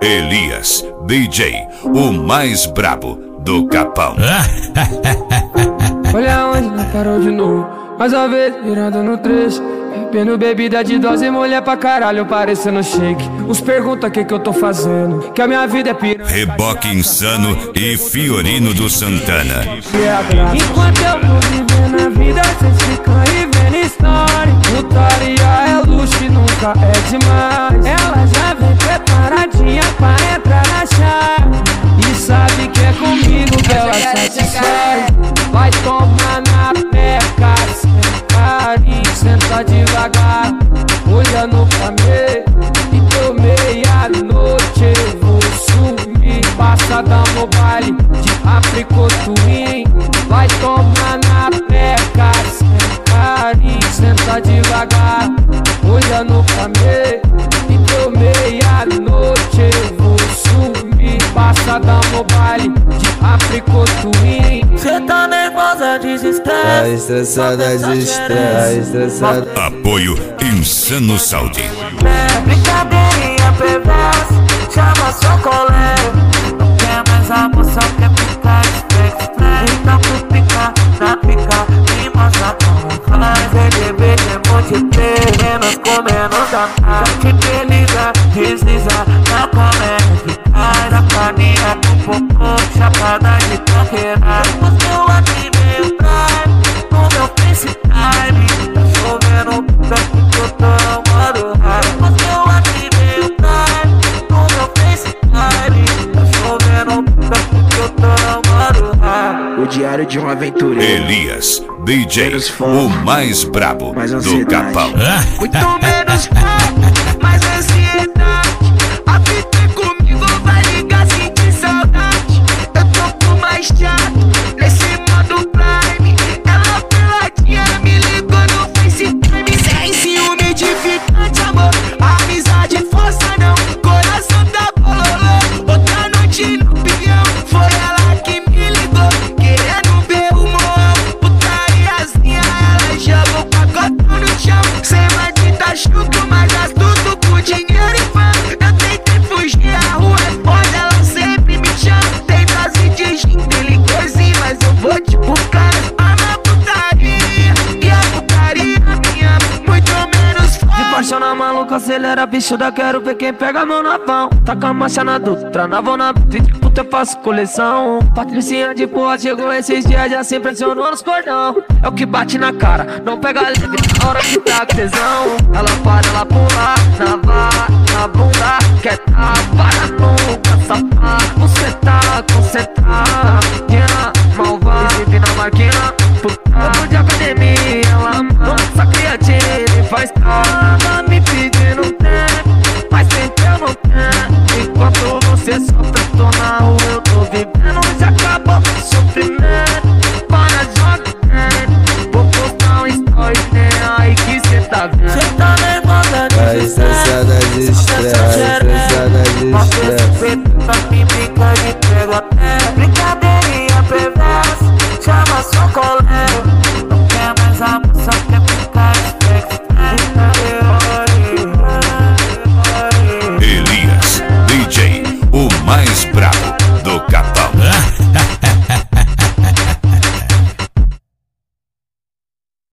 Elias, DJ, o mais brabo do Capão. Olha onde não parou de novo, mais uma vez virando no trecho. Bebendo bebida de dose, mulher pra caralho, parecendo shake. Uns perguntam o que eu tô fazendo, que a minha vida é piranha. Reboque Insano e Fiorino do Santana. Enquanto eu tô vivendo a vida, cês ficam aí vendo história. Putaria é luxo e nunca é demais. Ela já vem preparadinha pra entrar na chave e sabe que é comigo que ela satisfaz. Vai tomar na peca, senta devagar, olhando pra mim. E deu meia-noite, eu vou sumir. Passada no baile de apricotuim. Vai tomar na peca, senta devagar, olhando pra mim. E deu meia-noite, eu vou sumir. Passada no baile de apricotuim. Cê tá nervosa, desespera. Tá estressada, estressada. Apoio Insano Saúde. Brincadeirinha perversa, chama seu colega. Não quer mais a moça, quer ficar express. Então tu fica na pica e mostra como faz. EDB é multiplayer, menos com menos da paz. Que feliza, desliza na comédia. Faz a caninha com popô, chapada de tranqueira. Depois meu aqui meio drive, no meu FaceTime. Tá chovendo puta porque eu tô amando raiva. Depois meu aqui meio drive, no meu FaceTime. Tá chovendo puta porque eu tô amando raiva. O diário de um aventureiro. Elias, DJ, o mais brabo do Capão. Muito menos foco, mais ansiedade. A vida é comigo, vai ligar, sentir saudade. Eu tô com mais chato, nesse modo Prime. Ela peladinha me ligou no FaceTime. Sem ciúme edificante, amor. Amizade, força não, coração tá bololô. Outra noite no peão, foi ela que me ligou. Querendo ver o morro, putariazinha. Ela joga o pacotão no chão. Sem maldita chuca, mas astuto por dinheiro e fama. Eu tentei fugir, a rua é foda, ela sempre me chama. Tem dose de gin, delinquência, mas eu vou te buscar. Ama a putaria, e a putaria me ama, muito menos foda. De paixão na maluca, acelera, bicho da quero ver quem pega a mão na pão. Taca a marcha na Dutra, na vou na beat, puta eu faço coleção. Patricinha de porra chegou esses dias, já se impressionou nos cordão. É o que bate na cara, não pega leve na hora que tá com tesão. Ela para, ela pula, na vara, na bunda, quer tapa na nuca, safada. Você tá concentrada, malvada, exibe na máquina, puta de academia. Ela nossa criativa e faz calma, me pedindo tempo, mas tempo eu não tenho. Enquanto você sofre, eu tô na rua, eu tô vivendo, já acabou o sofrimento. Para, joga, vou postar um story, né, aí que cê tá vendo. Cê tá nervosa, Tá estressada,